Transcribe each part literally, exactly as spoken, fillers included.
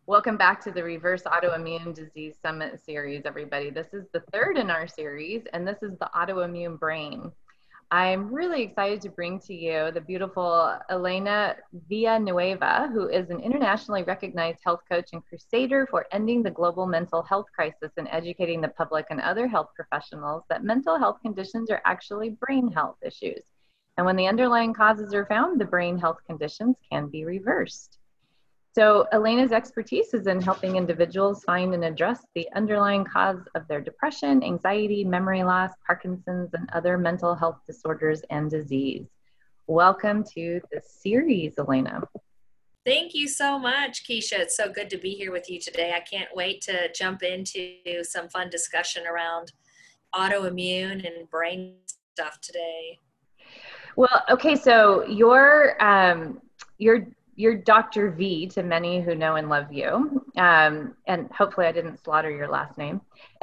Welcome back to the Reverse Autoimmune Disease Summit series, everybody. This is the third in our series, and this is the autoimmune brain. I'm really excited to bring to you the beautiful Elena Villanueva, who is an internationally recognized health coach and crusader for ending the global mental health crisis and educating the public and other health professionals that mental health conditions are actually brain health issues. And when the underlying causes are found, the brain health conditions can be reversed. So Elena's expertise is in helping individuals find and address the underlying cause of their depression, anxiety, memory loss, Parkinson's, and other mental health disorders and disease. Welcome to the series, Elena. Thank you so much, Keisha. It's so good to be here with you today. I can't wait to jump into some fun discussion around autoimmune and brain stuff today. Well, okay, so you're, um, you're You're Doctor V to many who know and love you. Um, and hopefully I didn't slaughter your last name.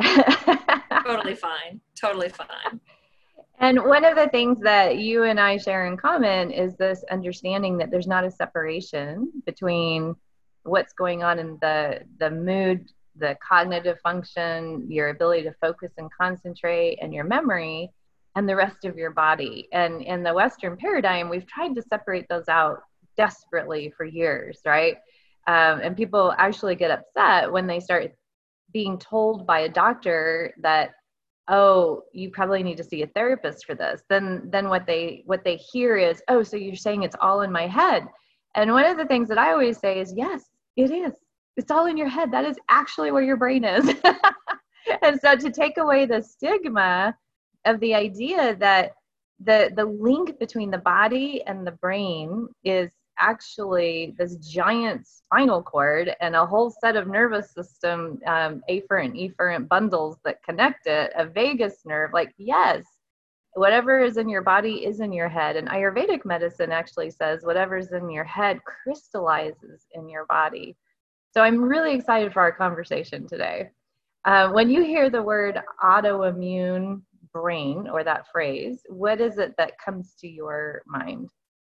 Totally fine. Totally fine. And one of the things that you and I share in common is this understanding that there's not a separation between what's going on in the, the mood, the cognitive function, your ability to focus and concentrate, and your memory, and the rest of your body. And in the Western paradigm, we've tried to separate those out desperately for years, right? Um, and people actually get upset when they start being told by a doctor that, oh, you probably need to see a therapist for this. Then, then what they what they hear is, oh, so you're saying it's all in my head. And one of the things that I always say is, yes, it is. It's all in your head. That is actually where your brain is. And so to take away the stigma of the idea that the the link between the body and the brain is actually this giant spinal cord and a whole set of nervous system, um, afferent, efferent bundles that connect it, a vagus nerve, like, yes, whatever is in your body is in your head. And Ayurvedic medicine actually says whatever's in your head crystallizes in your body. So I'm really excited for our conversation today. Uh, when you hear the word autoimmune brain or that phrase, what is it that comes to your mind?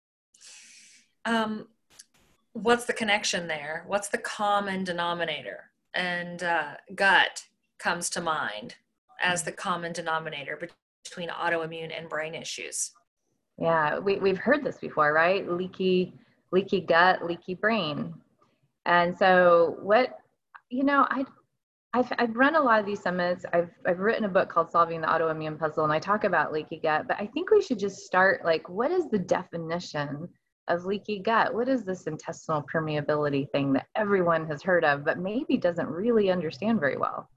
Um, what's the connection there? What's the common denominator? And uh, gut comes to mind as the common denominator between autoimmune and brain issues. Yeah, we, we've heard this before, right? Leaky, leaky gut, leaky brain. And so what, you know, I, I've, I've run a lot of these summits. I've, I've written a book called Solving the Autoimmune Puzzle, and I talk about leaky gut, but I think we should just start, like, what is the definition of leaky gut? What is this intestinal permeability thing that everyone has heard of, but maybe doesn't really understand very well?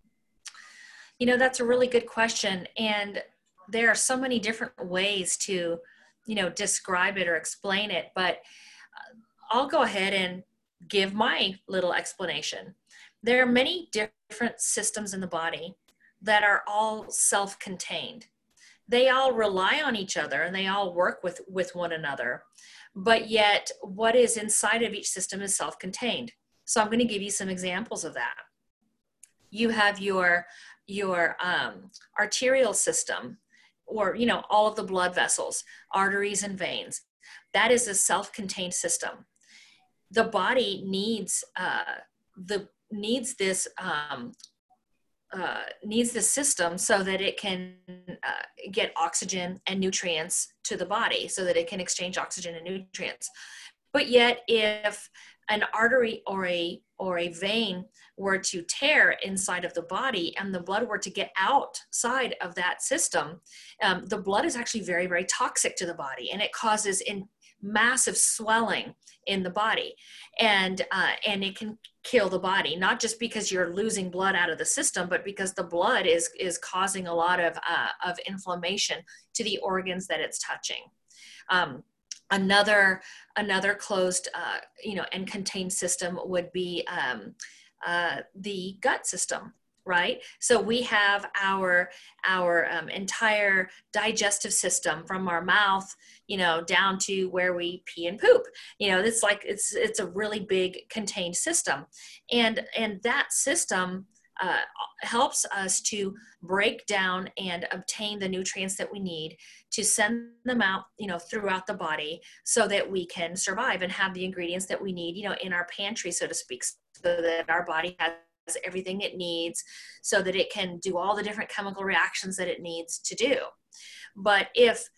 You know, that's a really good question. And there are so many different ways to, you know, describe it or explain it, but I'll go ahead and give my little explanation. There are many different systems in the body that are all self-contained. They all rely on each other and they all work with, with one another. But yet what is inside of each system is self-contained. So I'm going to give you some examples of that. You have your, your um, arterial system, or, you know, all of the blood vessels, arteries and veins. That is a self-contained system. The body needs, uh, the, needs this um, Uh, needs the system so that it can uh, get oxygen and nutrients to the body, so that it can exchange oxygen and nutrients. But yet, if an artery or a or a vein were to tear inside of the body and the blood were to get outside of that system, um, the blood is actually very, very toxic to the body, and it causes in massive swelling in the body, and uh, and it can kill the body, not just because you're losing blood out of the system, but because the blood is is causing a lot of uh, of inflammation to the organs that it's touching. Um, another another closed uh, you know and contained system would be um, uh, the gut system. Right? So we have our, our um, entire digestive system from our mouth, you know, down to where we pee and poop. You know, it's like, it's, it's a really big contained system. And, and that system uh, helps us to break down and obtain the nutrients that we need to send them out, you know, throughout the body so that we can survive and have the ingredients that we need, you know, in our pantry, so to speak. so that our body has everything it needs so that it can do all the different chemical reactions that it needs to do. But if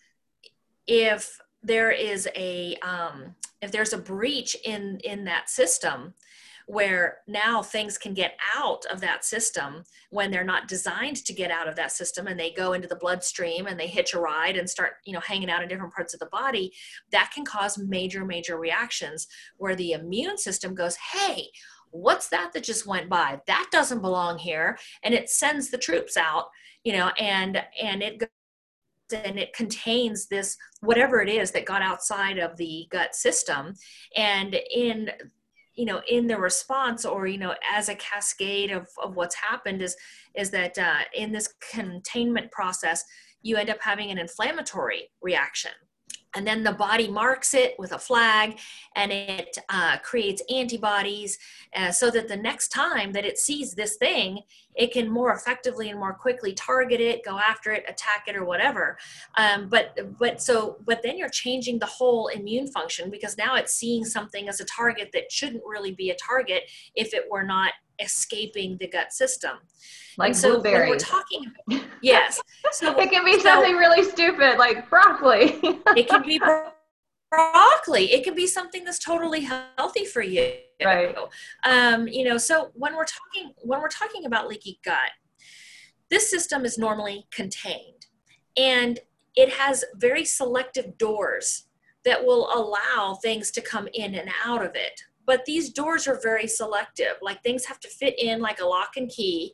if there is a um, if there's a breach in in that system, where now things can get out of that system when they're not designed to get out of that system, and they go into the bloodstream and they hitch a ride and start, you know, hanging out in different parts of the body, that can cause major, major reactions where the immune system goes, hey, what's that that just went by? That doesn't belong here. And it sends the troops out, you know, and, and it goes and it contains this, whatever it is that got outside of the gut system. And in you know, in the response, or, you know, as a cascade of, of what's happened is, is that uh, in this containment process, you end up having an inflammatory reaction. And then the body marks it with a flag, and it uh, creates antibodies uh, so that the next time that it sees this thing, it can more effectively and more quickly target it, go after it, attack it, or whatever. Um, but but so but then you're changing the whole immune function, because now it's seeing something as a target that shouldn't really be a target if it were not escaping the gut system. Like and so blueberries. When we're talking, yes. So it can be so, something really stupid like broccoli. It can be bro- broccoli. It can be something that's totally healthy for you. Right. Um, you know, so when we're talking when we're talking about leaky gut, this system is normally contained, and it has very selective doors that will allow things to come in and out of it. But these doors are very selective. Like, things have to fit in like a lock and key.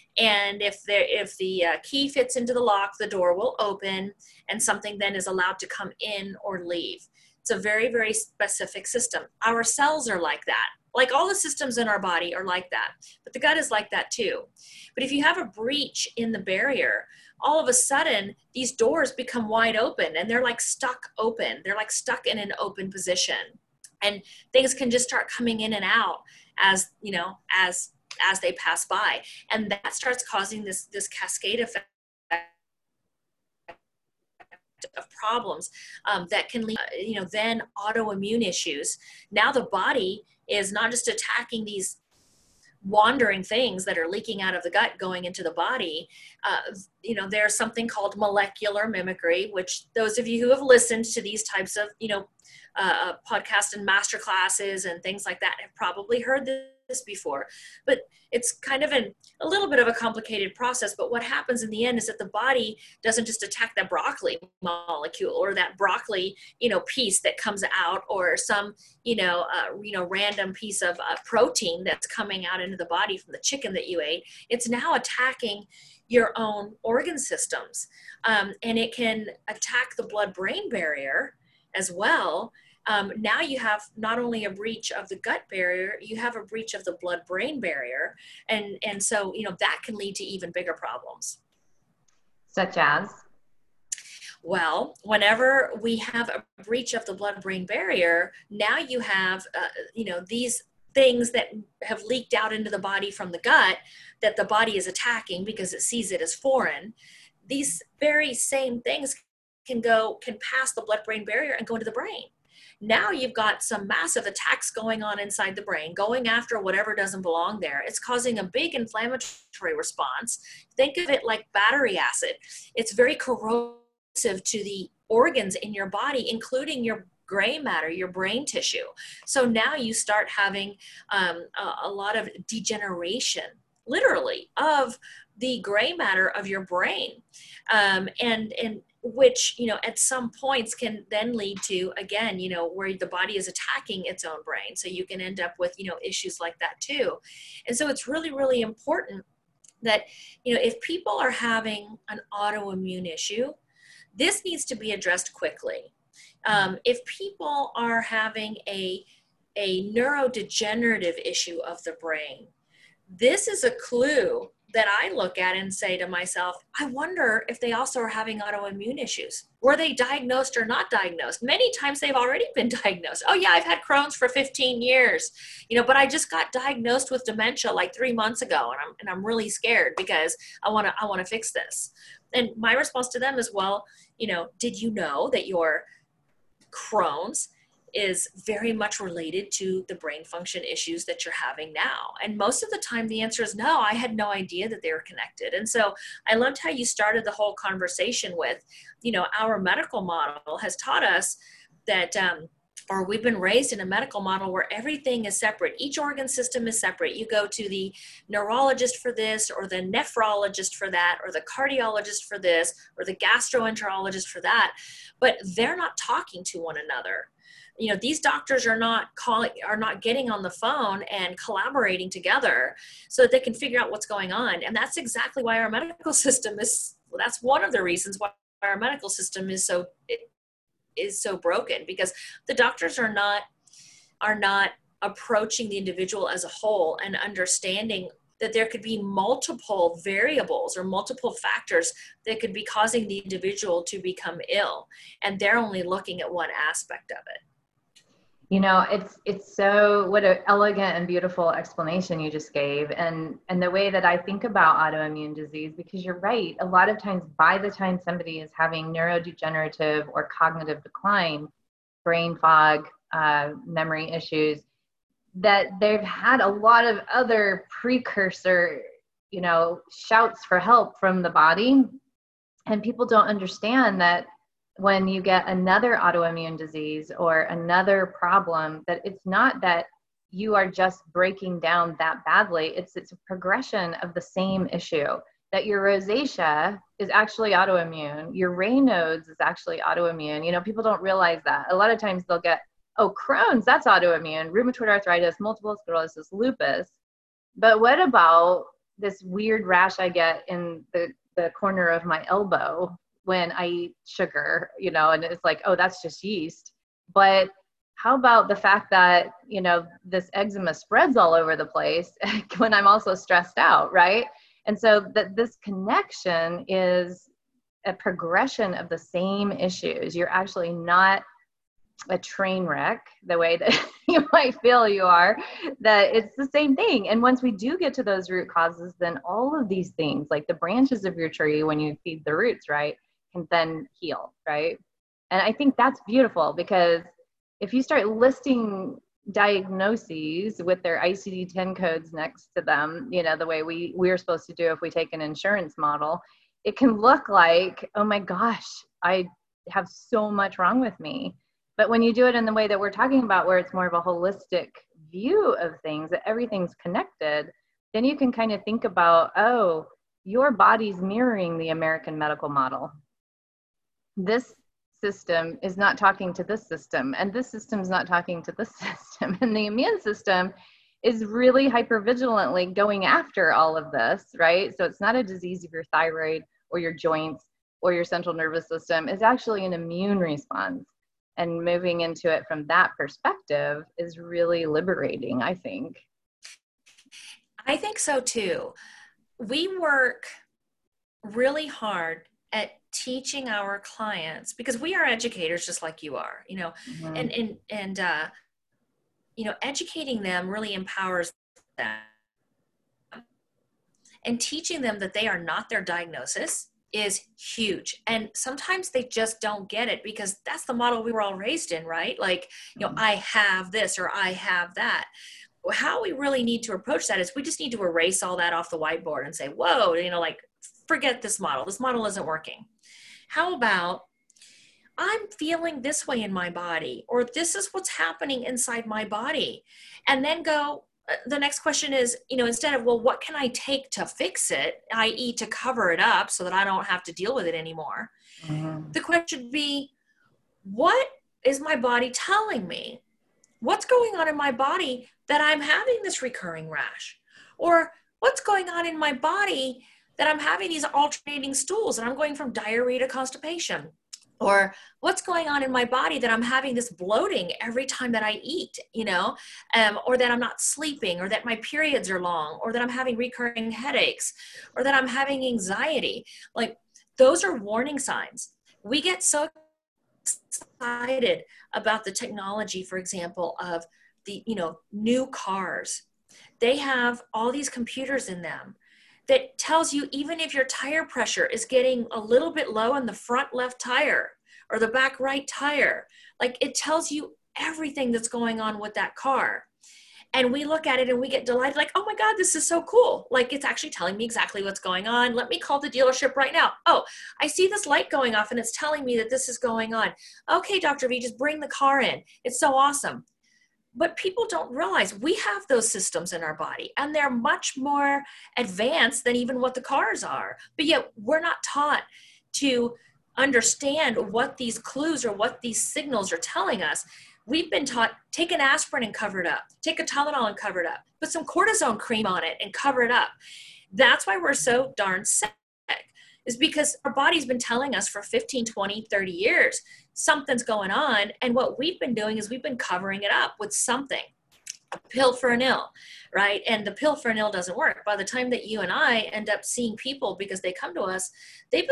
And if there, if the uh, key fits into the lock, the door will open, and something then is allowed to come in or leave. It's a very, very specific system. Our cells are like that. Like, all the systems in our body are like that. But the gut is like that too. But if you have a breach in the barrier, all of a sudden these doors become wide open, and they're like stuck open. They're like stuck in an open position. And things can just start coming in and out as, you know, as as they pass by. And that starts causing this, this cascade effect of problems um, that can lead, you know, then autoimmune issues. Now the body is not just attacking these wandering things that are leaking out of the gut going into the body. Uh, you know, there's something called molecular mimicry, which those of you who have listened to these types of, you know, uh, podcasts and master classes and things like that have probably heard this before. But it's kind of an, a little bit of a complicated process. But what happens in the end is that the body doesn't just attack that broccoli molecule or that broccoli, you know, piece that comes out, or some, you know, uh, you know, random piece of uh, protein that's coming out into the body from the chicken that you ate. It's now attacking your own organ systems. Um, and it can attack the blood-brain barrier as well. Um, now you have not only a breach of the gut barrier, you have a breach of the blood-brain barrier. And, and so, you know, that can lead to even bigger problems. Such as? Well, whenever we have a breach of the blood-brain barrier, now you have, uh, you know, these things that have leaked out into the body from the gut that the body is attacking because it sees it as foreign. These very same things can go, can pass the blood-brain barrier and go into the brain. Now you've got some massive attacks going on inside the brain, going after whatever doesn't belong there. It's causing a big inflammatory response. Think of it like battery acid. It's very corrosive to the organs in your body, including your gray matter, your brain tissue. So now you start having um, a, a lot of degeneration, literally, of the gray matter of your brain. Um, and, and which, you know, at some points can then lead to, again, you know, where the body is attacking its own brain. So you can end up with, you know, issues like that too. And so it's really, really important that, you know, if people are having an autoimmune issue, this needs to be addressed quickly. Um, if people are having a, a neurodegenerative issue of the brain, this is a clue that I look at and say to myself, I wonder if they also are having autoimmune issues. Were they diagnosed or not diagnosed? Many times they've already been diagnosed. Oh yeah, I've had Crohn's for fifteen years, you know, but I just got diagnosed with dementia like three months ago, and I'm and I'm really scared because I want to I want to fix this. And my response to them is, well, you know, did you know that your Crohn's is very much related to the brain function issues that you're having now. And most of the time the answer is no, I had no idea that they were connected. And so I loved how you started the whole conversation with, you know, our medical model has taught us that, um, or we've been raised in a medical model where everything is separate. Each organ system is separate. You go to the neurologist for this, or the nephrologist for that, or the cardiologist for this, or the gastroenterologist for that, but they're not talking to one another. You know, these doctors are not calling, are not getting on the phone and collaborating together so that they can figure out what's going on. And that's exactly why our medical system is, well, that's one of the reasons why our medical system is so, it, is so broken, because the doctors are not, are not approaching the individual as a whole and understanding that there could be multiple variables or multiple factors that could be causing the individual to become ill. And they're only looking at one aspect of it. You know, it's it's so, what an elegant and beautiful explanation you just gave. And, and the way that I think about autoimmune disease, because you're right, a lot of times by the time somebody is having neurodegenerative or cognitive decline, brain fog, uh, memory issues, that they've had a lot of other precursor, you know, shouts for help from the body. And people don't understand that when you get another autoimmune disease or another problem, that it's not that you are just breaking down that badly. It's it's a progression of the same issue. That your rosacea is actually autoimmune. Your Raynaud's is actually autoimmune. You know, people don't realize that. A lot of times they'll get, oh, Crohn's, that's autoimmune. Rheumatoid arthritis, multiple sclerosis, lupus. But what about this weird rash I get in the, the corner of my elbow when I eat sugar, you know, and it's like, oh, that's just yeast. But how about the fact that, you know, this eczema spreads all over the place when I'm also stressed out, right? And so that this connection is a progression of the same issues. You're actually not a train wreck the way that you might feel you are, that it's the same thing. And once we do get to those root causes, then all of these things, like the branches of your tree, when you feed the roots, right, can then heal, right? And I think that's beautiful, because if you start listing diagnoses with their I C D ten codes next to them, you know, the way we, we're supposed to do if we take an insurance model, it can look like, oh my gosh, I have so much wrong with me. But when you do it in the way that we're talking about, where it's more of a holistic view of things, that everything's connected, then you can kind of think about, oh, your body's mirroring the American medical model. This system is not talking to this system, and this system's not talking to this system. And the immune system is really hypervigilantly going after all of this, right? So it's not a disease of your thyroid or your joints or your central nervous system. It's actually an immune response. And moving into it from that perspective is really liberating, I think. I think so too. We work really hard at teaching our clients, because we are educators just like you are, you know, mm-hmm. and, and, and, uh, you know, educating them really empowers them, and teaching them that they are not their diagnosis is huge. And sometimes they just don't get it, because that's the model we were all raised in, right? Like, you know, mm-hmm. I have this or I have that. How we really need to approach that is we just need to erase all that off the whiteboard and say, whoa, you know, like, forget this model. This model isn't working. How about, I'm feeling this way in my body, or this is what's happening inside my body. And then go, the next question is, you know, instead of, well, what can I take to fix it, that is to cover it up so that I don't have to deal with it anymore? Mm-hmm. The question would be, what is my body telling me? What's going on in my body that I'm having this recurring rash? Or what's going on in my body that I'm having these alternating stools and I'm going from diarrhea to constipation? Or what's going on in my body that I'm having this bloating every time that I eat, you know, um, or that I'm not sleeping, or that my periods are long, or that I'm having recurring headaches, or that I'm having anxiety. Like, those are warning signs. We get so excited about the technology, for example, of the, you know, new cars. They have all these computers in them that tells you, even if your tire pressure is getting a little bit low on the front left tire or the back right tire, like, it tells you everything that's going on with that car. And we look at it and we get delighted, like, oh my God, this is so cool. Like, it's actually telling me exactly what's going on. Let me call the dealership right now. Oh, I see this light going off and it's telling me that this is going on. Okay, Doctor V, just bring the car in. It's so awesome. But people don't realize we have those systems in our body, and they're much more advanced than even what the cars are. But yet we're not taught to understand what these clues or what these signals are telling us. We've been taught, take an aspirin and cover it up, take a Tylenol and cover it up, put some cortisone cream on it and cover it up. That's why we're so darn sick, is because our body's been telling us for fifteen, twenty, thirty years, something's going on. And what we've been doing is we've been covering it up with something, a pill for an ill, right? And the pill for an ill doesn't work. By the time that you and I end up seeing people because they come to us, they've been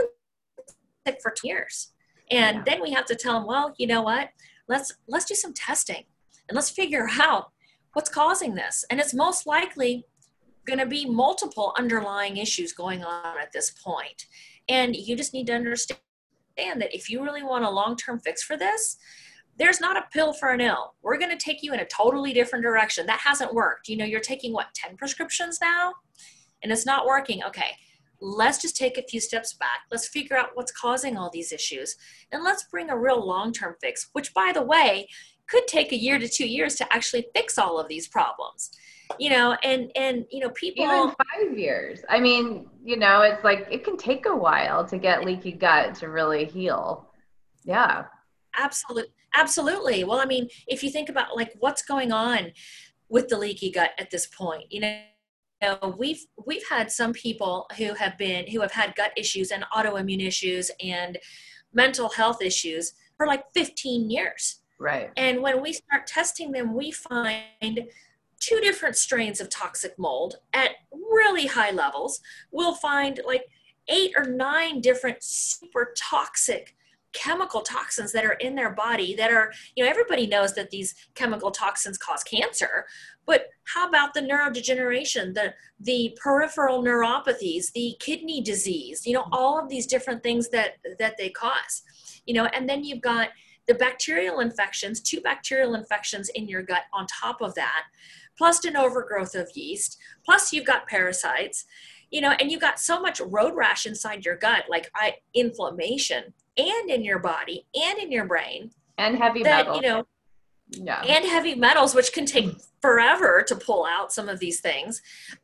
sick for two years. And yeah. then we have to tell them, well, you know what? Let's let's do some testing and let's figure out what's causing this. And it's most likely going to be multiple underlying issues going on at this point. And you just need to understand that if you really want a long-term fix for this, there's not a pill for an ill. We're going to take you in a totally different direction. That hasn't worked. You know, you're taking what, ten prescriptions now? And it's not working. Okay. Let's just take a few steps back. Let's figure out what's causing all these issues. And let's bring a real long-term fix, which, by the way, could take a year to two years to actually fix all of these problems. You know, and, and, you know, people. Even five years. I mean, you know, it's like, it can take a while to get leaky gut to really heal. Yeah. Absolutely. Absolutely. Well, I mean, if you think about like what's going on with the leaky gut at this point, you know, You know, we've we've had some people who have been who have had gut issues and autoimmune issues and mental health issues for like fifteen years. Right. And when we start testing them, we find two different strains of toxic mold at really high levels. We'll find like eight or nine different super toxic chemical toxins that are in their body that are, you know, everybody knows that these chemical toxins cause cancer, but how about the neurodegeneration, the, the peripheral neuropathies, the kidney disease, you know, all of these different things that, that they cause, you know, and then you've got the bacterial infections, two bacterial infections in your gut on top of that, plus an overgrowth of yeast, plus you've got parasites, you know, and you've got so much road rash inside your gut, like I, inflammation, and in your body and in your brain. And heavy that, metals. You know, yeah. And heavy metals, which can take forever to pull out some of these things.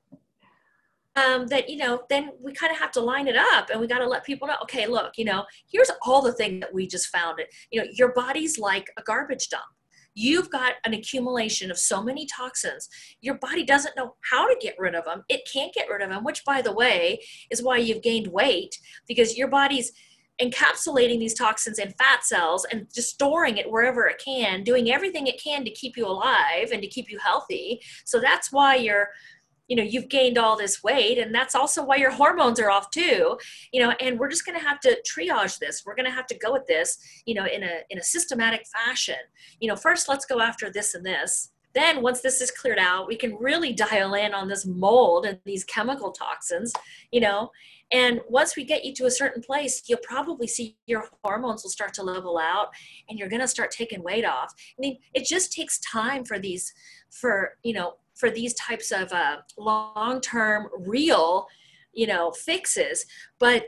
Um, that, you know, then we kind of have to line it up and we got to let people know, okay, look, you know, here's all the things that we just found. It. You know, your body's like a garbage dump. You've got an accumulation of so many toxins. Your body doesn't know how to get rid of them. It can't get rid of them, which, by the way, is why you've gained weight, because your body's encapsulating these toxins in fat cells and just storing it wherever it can, doing everything it can to keep you alive and to keep you healthy. So that's why you're, you know, you've gained all this weight, and that's also why your hormones are off too, you know, and we're just going to have to triage this. We're going to have to go at this, you know, in a, in a systematic fashion. You know, first let's go after this and this. Then once this is cleared out, we can really dial in on this mold and these chemical toxins, you know, and once we get you to a certain place, you'll probably see your hormones will start to level out and you're going to start taking weight off. I mean, it just takes time for these, for, you know, for these types of uh, long-term real, you know, fixes. But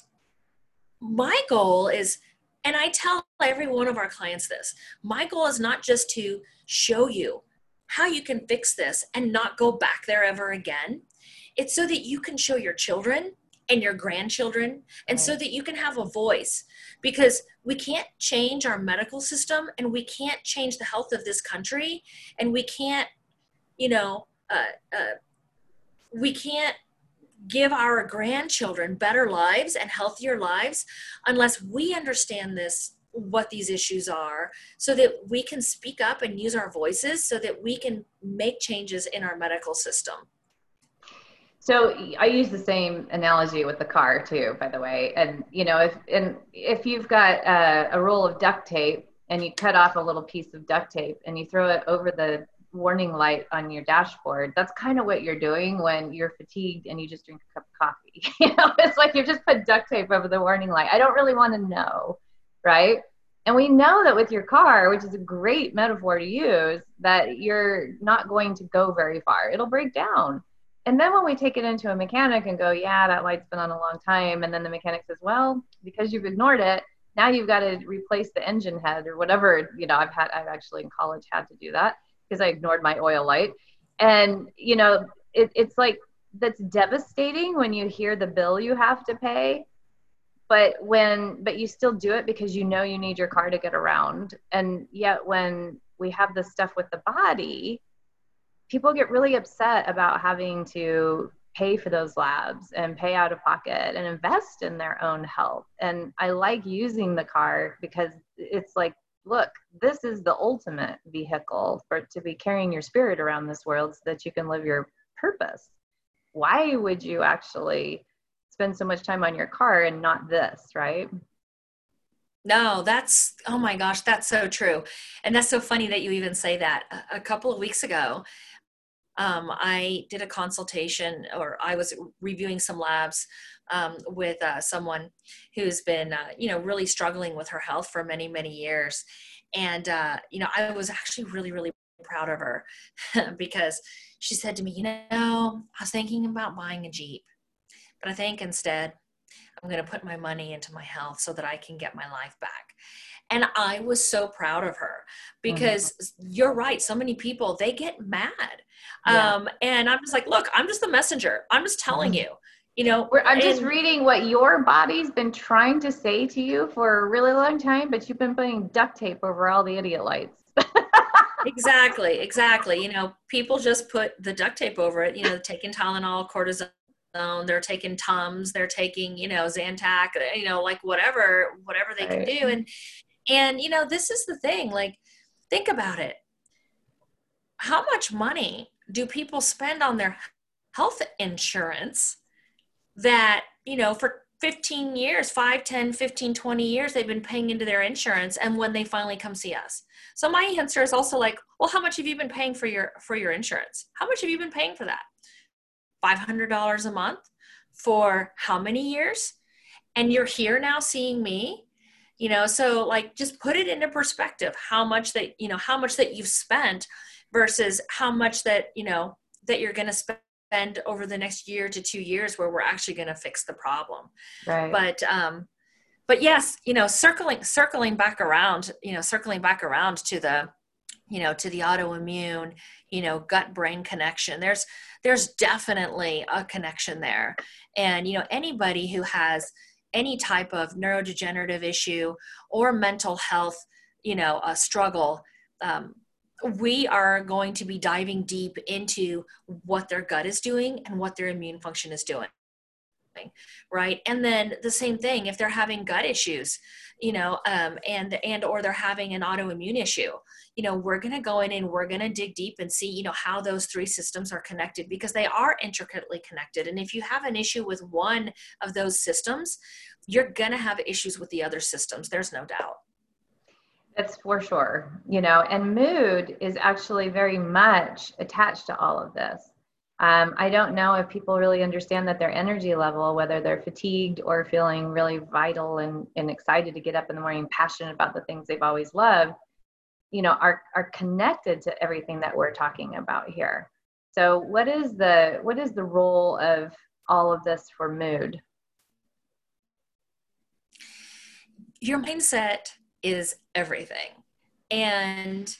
my goal is, and I tell every one of our clients this, my goal is not just to show you how you can fix this and not go back there ever again. It's so that you can show your children and your grandchildren, and so that you can have a voice, because we can't change our medical system and we can't change the health of this country, and we can't, you know, uh, uh, we can't give our grandchildren better lives and healthier lives unless we understand this, what these issues are, so that we can speak up and use our voices so that we can make changes in our medical system. So I use the same analogy with the car too, by the way. And, you know, if, and if you've got a, a roll of duct tape and you cut off a little piece of duct tape and you throw it over the warning light on your dashboard, that's kind of what you're doing when you're fatigued and you just drink a cup of coffee. You know, it's like you've just put duct tape over the warning light. I don't really want to know, right? And we know that with your car, which is a great metaphor to use, that you're not going to go very far. It'll break down. And then when we take it into a mechanic and go, yeah, that light's been on a long time. And then the mechanic says, well, because you've ignored it, now you've got to replace the engine head or whatever. You know, I've had, I've actually in college had to do that because I ignored my oil light. And, you know, it, it's like, that's devastating when you hear the bill you have to pay. But when, but you still do it because you know you need your car to get around. And yet when we have this stuff with the body, people get really upset about having to pay for those labs and pay out of pocket and invest in their own health. And I like using the car because it's like, look, this is the ultimate vehicle for to be carrying your spirit around this world so that you can live your purpose. Why would you actually spend so much time on your car and not this, right? No, that's, oh my gosh, that's so true. And that's so funny that you even say that. A, a couple of weeks ago, um, I did a consultation, or I was reviewing some labs um, with uh, someone who's been, uh, you know, really struggling with her health for many, many years. And, uh, you know, I was actually really, really proud of her because she said to me, you know, I was thinking about buying a Jeep. But I think instead, I'm going to put my money into my health so that I can get my life back. And I was so proud of her because mm-hmm. you're right. So many people, they get mad. Yeah. Um, and I'm just like, look, I'm just the messenger. I'm just telling mm-hmm. you, you know, We're, I'm and, just reading what your body's been trying to say to you for a really long time, but you've been putting duct tape over all the idiot lights. Exactly. Exactly. You know, people just put the duct tape over it, you know, taking Tylenol, cortisone. They're taking Tums, they're taking, you know, Zantac, you know, like whatever, whatever they right. can do. And, and, you know, this is the thing, like, think about it. How much money do people spend on their health insurance that, you know, for fifteen years, five, ten, fifteen, twenty years, they've been paying into their insurance. And when they finally come see us. So my answer is also like, well, how much have you been paying for your, for your insurance? How much have you been paying for that? five hundred dollars a month for how many years? And you're here now seeing me, you know, so like, just put it into perspective, how much that, you know, how much that you've spent versus how much that, you know, that you're going to spend over the next year to two years where we're actually going to fix the problem. Right. But, um, but yes, you know, circling, circling back around, you know, circling back around to the, you know, to the autoimmune, you know, gut brain connection. There's, there's definitely a connection there. And, you know, anybody who has any type of neurodegenerative issue or mental health, you know, a struggle, um, we are going to be diving deep into what their gut is doing and what their immune function is doing. Right. And then the same thing, if they're having gut issues, you know, um, and, and, or they're having an autoimmune issue, you know, we're going to go in and we're going to dig deep and see, you know, how those three systems are connected because they are intricately connected. And if you have an issue with one of those systems, you're going to have issues with the other systems. There's no doubt. That's for sure. You know, and mood is actually very much attached to all of this. Um, I don't know if people really understand that their energy level, whether they're fatigued or feeling really vital and, and excited to get up in the morning, passionate about the things they've always loved, you know, are, are connected to everything that we're talking about here. So what is the, what is the role of all of this for mood? Your mindset is everything. And,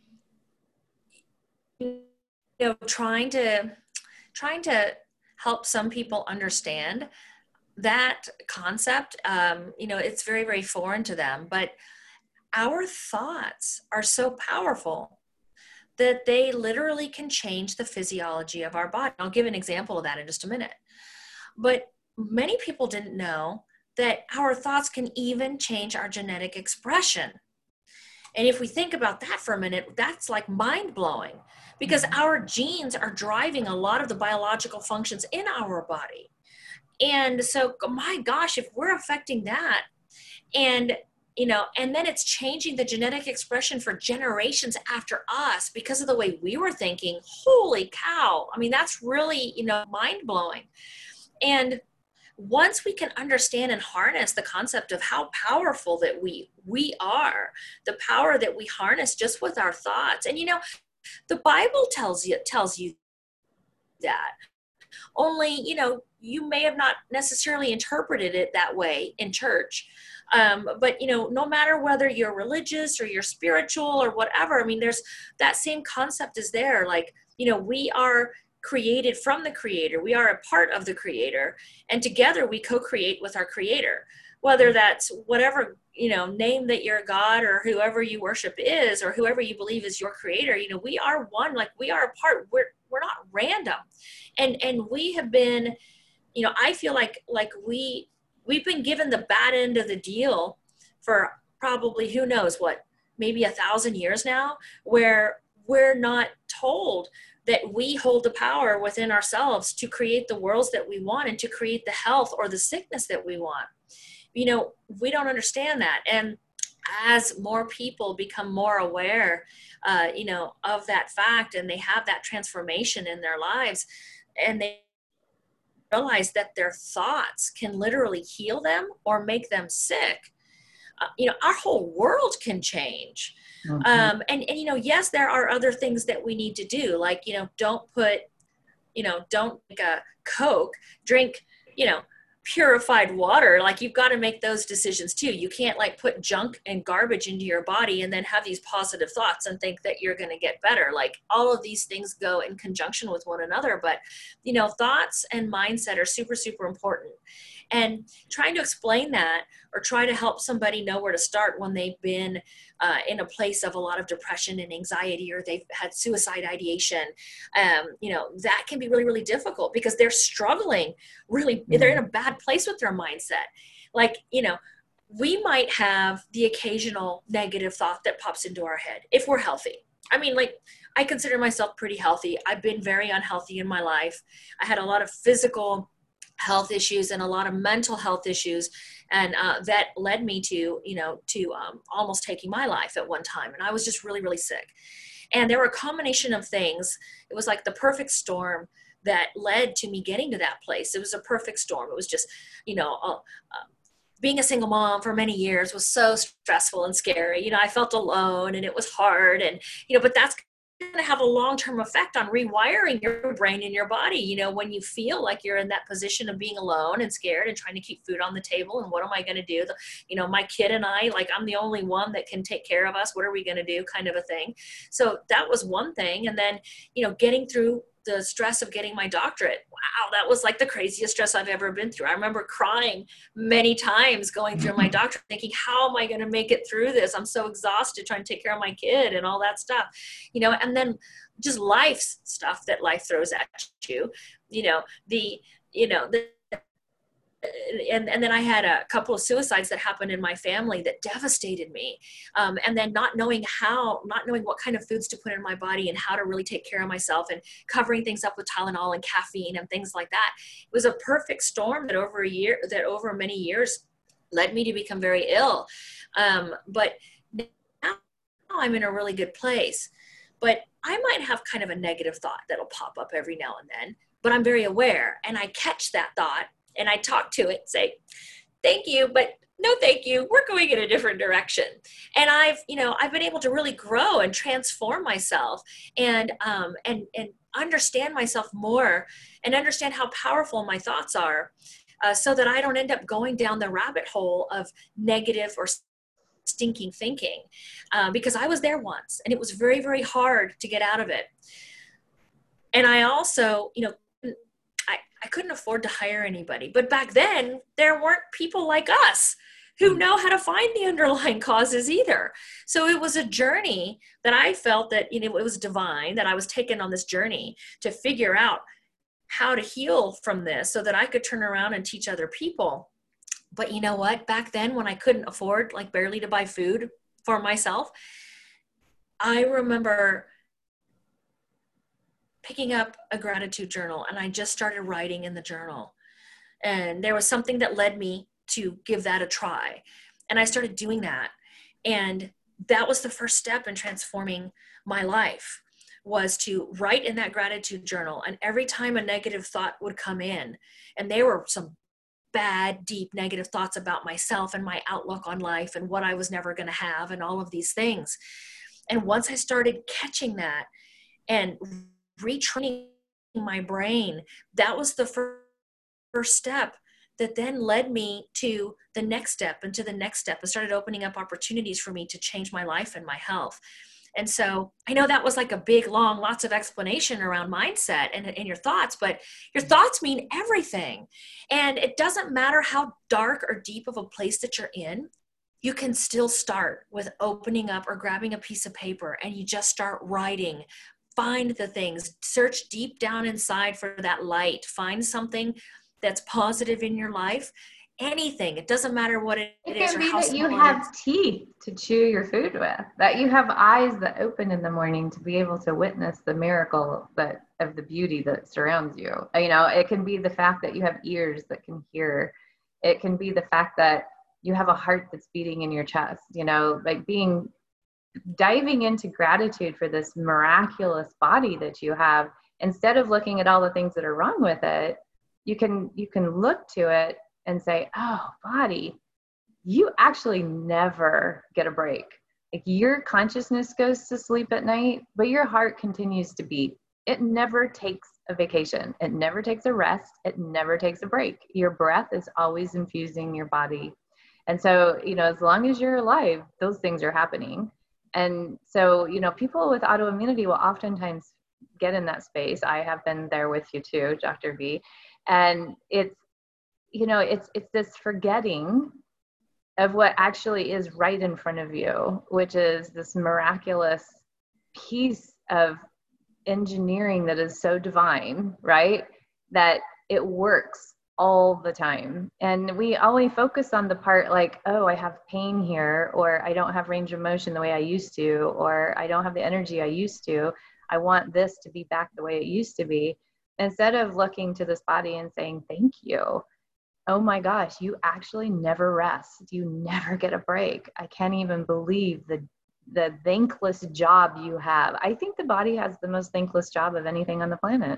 you know, trying to, trying to help some people understand that concept, um, you know, it's very, very foreign to them, but our thoughts are so powerful that they literally can change the physiology of our body. I'll give an example of that in just a minute. But many people didn't know that our thoughts can even change our genetic expression. And if we think about that for a minute, that's like mind-blowing because our genes are driving a lot of the biological functions in our body. And so, my gosh, if we're affecting that and, you know, and then it's changing the genetic expression for generations after us because of the way we were thinking, holy cow. I mean, that's really, you know, mind-blowing. And once we can understand and harness the concept of how powerful that we we are, the power that we harness just with our thoughts. And you know, the Bible tells you tells you that. Only, you know, you may have not necessarily interpreted it that way in church. Um, but, you know, no matter whether you're religious or you're spiritual or whatever, I mean, there's that same concept is there. Like, you know, we are created from the Creator. We are a part of the Creator. And together we co-create with our Creator. Whether that's whatever, you know, name that your God or whoever you worship is, or whoever you believe is your creator, you know, we are one, like we are a part. We're, we're not random. And, and we have been, you know, I feel like, like we, we've been given the bad end of the deal for probably, who knows what, maybe a thousand years now, where we're not told that we hold the power within ourselves to create the worlds that we want and to create the health or the sickness that we want. You know, we don't understand that. And as more people become more aware, uh, you know, of that fact, and they have that transformation in their lives, and they realize that their thoughts can literally heal them or make them sick, uh, you know, our whole world can change. Mm-hmm. Um, and, and, you know, yes, there are other things that we need to do. Like, you know, don't put, you know, don't drink a Coke, drink, you know, purified water. Like, you've got to make those decisions too. You can't like put junk and garbage into your body and then have these positive thoughts and think that you're going to get better. Like, all of these things go in conjunction with one another. But, you know, thoughts and mindset are super, super important. And trying to explain that, or try to help somebody know where to start when they've been uh, in a place of a lot of depression and anxiety, or they've had suicide ideation, um, you know, that can be really, really difficult because they're struggling really, mm-hmm. they're in a bad place with their mindset. Like, you know, we might have the occasional negative thought that pops into our head if we're healthy. I mean, like, I consider myself pretty healthy. I've been very unhealthy in my life. I had a lot of physical health issues and a lot of mental health issues. And uh, that led me to, you know, to um, almost taking my life at one time. And I was just really, really sick. And there were a combination of things. It was like the perfect storm that led to me getting to that place. It was a perfect storm. It was just, you know, uh, uh, being a single mom for many years was so stressful and scary. You know, I felt alone and it was hard. And, you know, but that's going to have a long-term effect on rewiring your brain and your body. You know, when you feel like you're in that position of being alone and scared and trying to keep food on the table, and what am I going to do? The, you know, my kid and I, like, I'm the only one that can take care of us. What are we going to do? Kind of a thing. So that was one thing. And then, you know, getting through the stress of getting my doctorate. Wow, that was like the craziest stress I've ever been through. I remember crying many times going through my doctorate, thinking, how am I going to make it through this? I'm so exhausted trying to take care of my kid and all that stuff, you know, and then just life stuff that life throws at you, you know, the, you know, the, And, and then I had a couple of suicides that happened in my family that devastated me. Um, and then not knowing how, not knowing what kind of foods to put in my body and how to really take care of myself, and covering things up with Tylenol and caffeine and things like that. It was a perfect storm that over a year, that over many years led me to become very ill. Um, but now I'm in a really good place. But I might have kind of a negative thought that'll pop up every now and then, but I'm very aware, and I catch that thought. And I talk to it, say, thank you, but no, thank you. We're going in a different direction. And I've, you know, I've been able to really grow and transform myself, and, um, and, and understand myself more, and understand how powerful my thoughts are, uh, so that I don't end up going down the rabbit hole of negative or stinking thinking, uh, because I was there once, and it was very, very hard to get out of it. And I also, you know, I couldn't afford to hire anybody. But back then, there weren't people like us who know how to find the underlying causes either. So it was a journey that I felt that, you know, it was divine, that I was taken on this journey to figure out how to heal from this so that I could turn around and teach other people. But you know what? Back then, when I couldn't afford, like, barely to buy food for myself, I remember picking up a gratitude journal, and I just started writing in the journal. And there was something that led me to give that a try. And I started doing that. And that was the first step in transforming my life, was to write in that gratitude journal. And every time a negative thought would come in, and there were some bad, deep, negative thoughts about myself and my outlook on life and what I was never going to have and all of these things. And once I started catching that and retraining my brain, that was the first, first step that then led me to the next step and to the next step and started opening up opportunities for me to change my life and my health. And so I know that was like a big, long, lots of explanation around mindset and, and your thoughts, but your thoughts mean everything. And it doesn't matter how dark or deep of a place that you're in, you can still start with opening up or grabbing a piece of paper and you just start writing. Find the things, search deep down inside for that light, find something that's positive in your life. Anything. It doesn't matter what it, it is can or be how that you small have it is. teeth to chew your food with, that you have eyes that open in the morning to be able to witness the miracle that of the beauty that surrounds you. You know, it can be the fact that you have ears that can hear. It can be the fact that you have a heart that's beating in your chest, you know, like being diving into gratitude for this miraculous body that you have. Instead of looking at all the things that are wrong with it, you can you can look to it and say, oh, body, you actually never get a break. Like your consciousness goes to sleep at night, but your heart continues to beat. It never takes a vacation. It never takes a rest. It never takes a break. Your breath is always infusing your body. And so, you know, as long as you're alive, those things are happening. And so, you know, people with autoimmunity will oftentimes get in that space. I have been there with you too, Doctor V. And it's, you know, it's it's this forgetting of what actually is right in front of you, which is this miraculous piece of engineering that is so divine, right? That it works all the time. And we always focus on the part like, oh, I have pain here, or I don't have range of motion the way I used to, or I don't have the energy I used to. I want this to be back the way it used to be. Instead of looking to this body and saying, thank you. Oh my gosh, you actually never rest. You never get a break. I can't even believe the the thankless job you have. I think the body has the most thankless job of anything on the planet.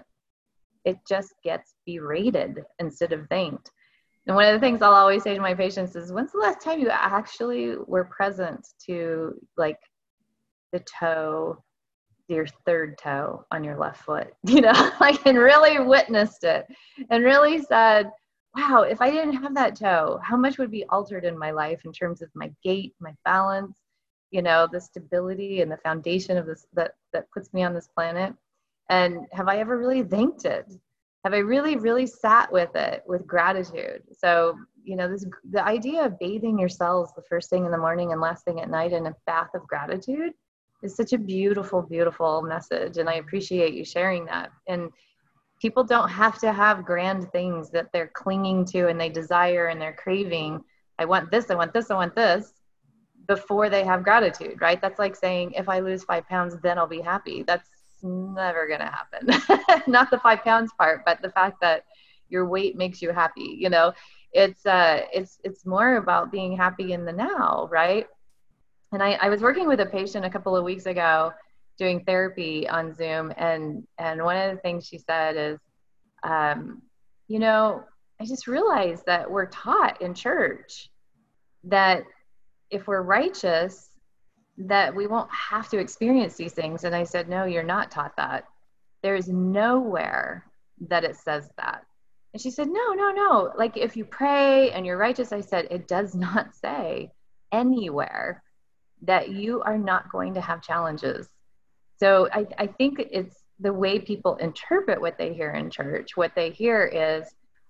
It just gets berated instead of thanked. And one of the things I'll always say to my patients is, when's the last time you actually were present to like the toe, your third toe on your left foot, you know, like, and really witnessed it and really said, wow, if I didn't have that toe, how much would be altered in my life in terms of my gait, my balance, you know, the stability and the foundation of this that, that puts me on this planet. And have I ever really thanked it? Have I really, really sat with it with gratitude? So, you know, this, the idea of bathing your cells the first thing in the morning and last thing at night in a bath of gratitude is such a beautiful, beautiful message. And I appreciate you sharing that. And people don't have to have grand things that they're clinging to and they desire and they're craving. I want this, I want this, I want this, before they have gratitude, right? That's like saying, if I lose five pounds, then I'll be happy. That's never going to happen. Not the five pounds part, but the fact that your weight makes you happy. You know, it's, uh, it's, it's more about being happy in the now, right? And I, I was working with a patient a couple of weeks ago doing therapy on Zoom. And, and one of the things she said is, um, you know, I just realized that we're taught in church that if we're righteous, that we won't have to experience these things. And I said, no, you're not taught that. There's nowhere that it says that. And she said, no, no, no. Like if you pray and you're righteous, I said, it does not say anywhere that you are not going to have challenges. So I, I think it's the way people interpret what they hear in church. What they hear is,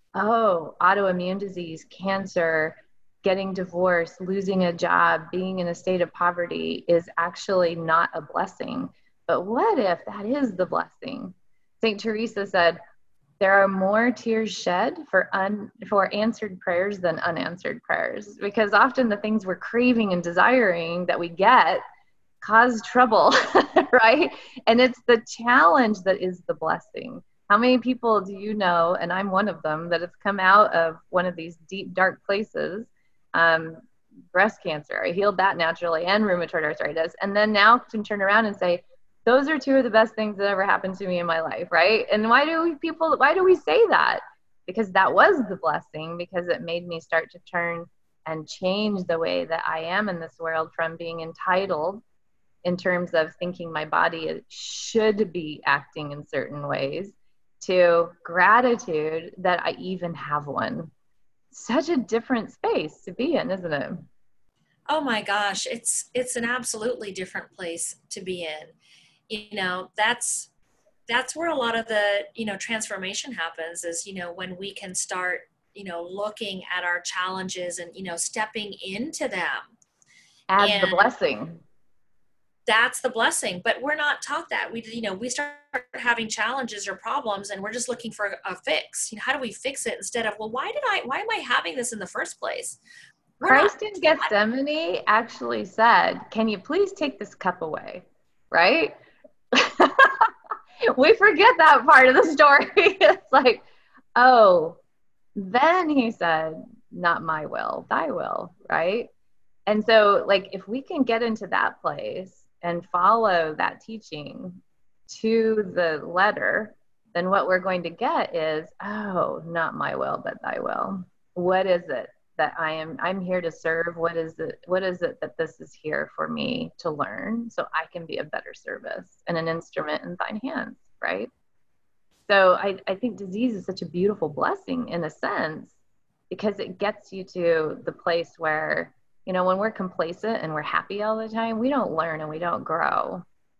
oh, autoimmune disease, cancer, getting divorced, losing a job, being in a state of poverty is actually not a blessing. But what if that is the blessing? Saint Teresa said, there are more tears shed for un, for answered prayers than unanswered prayers, because often the things we're craving and desiring that we get cause trouble, right? And it's the challenge that is the blessing. How many people do you know, and I'm one of them, that have come out of one of these deep, dark places, um, breast cancer, I healed that naturally, and rheumatoid arthritis, and then now can turn around and say, those are two of the best things that ever happened to me in my life, right? And why do we people, why do we say that? because that was the blessing, because it made me start to turn and change the way that I am in this world, from being entitled in terms of thinking my body should be acting in certain ways, to gratitude that I even have one. Such a different space to be in, isn't it? Oh my gosh, it's it's an absolutely different place to be in. You know, that's that's where a lot of the, you know, transformation happens, is, you know, when we can start, you know, looking at our challenges and, you know, stepping into them. As the And blessing. that's the blessing. But we're not taught that. We, you know, we start having challenges or problems and we're just looking for a, a fix. You know, how do we fix it, instead of, well, why did I, why am I having this in the first place? We're Christ not in Gethsemane actually said, can you please take this cup away? Right? We forget that part of the story. It's like, oh, then he said, not my will, thy will, right? And so, like, if we can get into that place and follow that teaching to the letter, then what we're going to get is, oh, not my will, but thy will. What is it that I am, I'm here to serve? What is it, what is it that this is here for me to learn, so I can be a better service and an instrument in thine hands, right? So I, I think disease is such a beautiful blessing in a sense, because it gets you to the place where, you know, when we're complacent and we're happy all the time, we don't learn and we don't grow.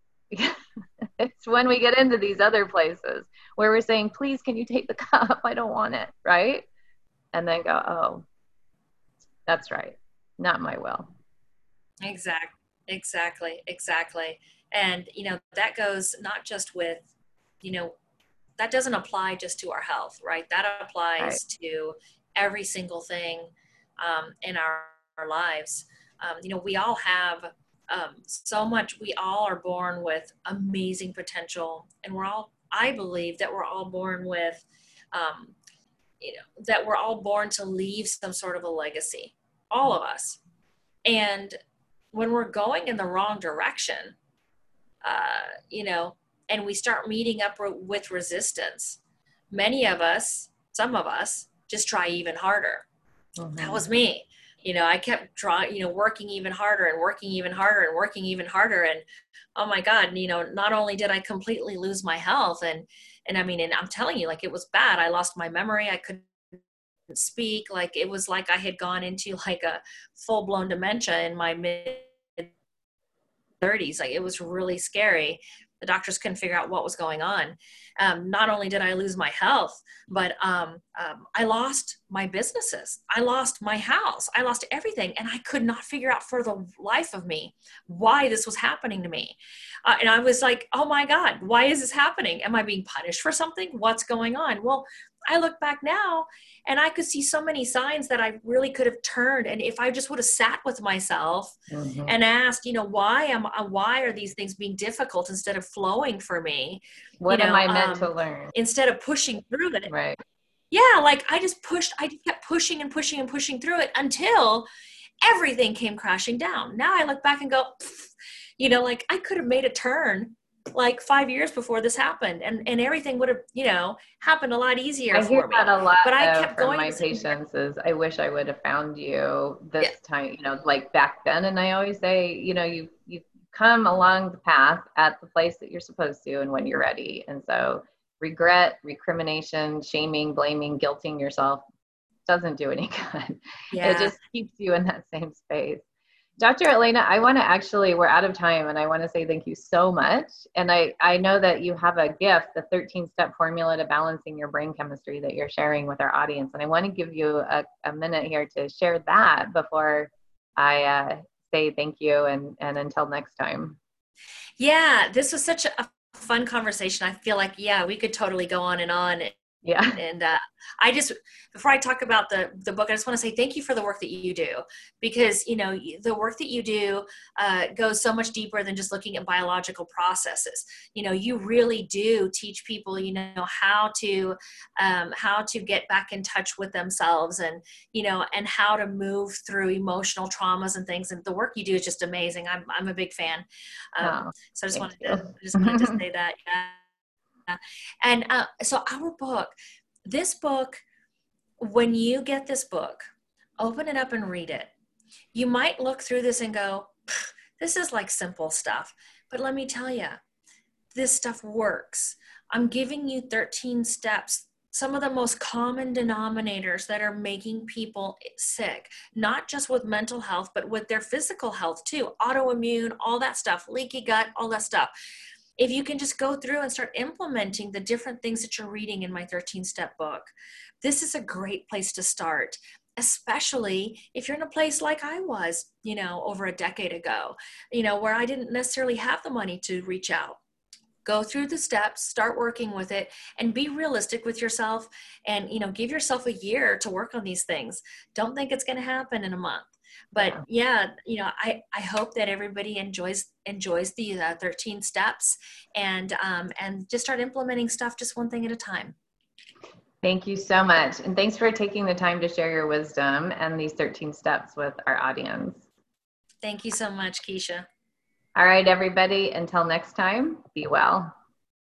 It's when we get into these other places where we're saying, please, can you take the cup? I don't want it, right? And then go, oh, that's right. Not my will. Exactly, exactly, exactly. And, you know, that goes not just with, you know, that doesn't apply just to our health, right? That applies Right. to every single thing um, in our, our lives. Um, you know, we all have um, so much, we all are born with amazing potential, and we're all, I believe that we're all born with, um, you know, that we're all born to leave some sort of a legacy, all of us. And when we're going in the wrong direction, uh, you know, and we start meeting up re- with resistance, many of us, some of us, just try even harder. Mm-hmm. That was me. You know, I kept trying, you know, working even harder and working even harder and working even harder. And oh my God, you know, not only did I completely lose my health, and, and I mean, and I'm telling you, like, it was bad. I lost my memory. I couldn't speak. Like, it was like I had gone into like a full blown dementia in my mid thirties. Like, it was really scary. The doctors couldn't figure out what was going on. Um, not only did I lose my health, but um, um, I lost my businesses. I lost my house. I lost everything. And I could not figure out for the life of me why this was happening to me. Uh, and I was like, oh my God, why is this happening? Am I being punished for something? What's going on? Well, I look back now and I could see so many signs that I really could have turned. And if I just would have sat with myself mm-hmm. and asked, you know, why am why are these things being difficult instead of flowing for me? What you know, am I meant um, to learn? Instead of pushing through it. Right. Yeah. Like I just pushed, I kept pushing and pushing and pushing through it until everything came crashing down. Now I look back and go, you know, like I could have made a turn like five years before this happened, and, and everything would have, you know, happened a lot easier I hear for me. that a lot, but I though, kept from going my patients is, I wish I would have found you this yeah. time, you know, like back then. And I always say, you know, you, you come along the path at the place that you're supposed to and when you're ready. And so regret, recrimination, shaming, blaming, guilting yourself doesn't do any good. Yeah. It just keeps you in that same space. Doctor Elena, I want to actually, we're out of time, and I want to say thank you so much. And I, I know that you have a gift, the thirteen-step formula to balancing your brain chemistry that you're sharing with our audience. And I want to give you a, a minute here to share that before I uh, say thank you and, and until next time. Yeah, this was such a fun conversation. I feel like, yeah, we could totally go on and on. Yeah. And uh, I just, before I talk about the, the book, I just want to say thank you for the work that you do, because, you know, the work that you do uh, goes so much deeper than just looking at biological processes. You know, you really do teach people, you know, how to, um, how to get back in touch with themselves, and, you know, and how to move through emotional traumas and things. And the work you do is just amazing. I'm, I'm a big fan. Um, oh, so I just wanted you. to, just wanted to say that. Yeah. And uh, so our book, this book when you get this book, open it up and read it. You might look through this and go, this is like simple stuff. But let me tell you, this stuff works. I'm giving you thirteen steps, some of the most common denominators that are making people sick, not just with mental health, but with their physical health too, autoimmune, all that stuff, leaky gut, all that stuff. If you can just go through and start implementing the different things that you're reading in my thirteen step book, this is a great place to start, especially if you're in a place like I was, you know, over a decade ago, you know, where I didn't necessarily have the money to reach out. Go through the steps, start working with it, and be realistic with yourself, and, you know, give yourself a year to work on these things. Don't think it's going to happen in a month. But yeah, you know, I, I hope that everybody enjoys enjoys the uh, thirteen steps, and um, and just start implementing stuff just one thing at a time. Thank you so much. And thanks for taking the time to share your wisdom and these thirteen steps with our audience. Thank you so much, Keisha. All right, everybody, until next time, be well.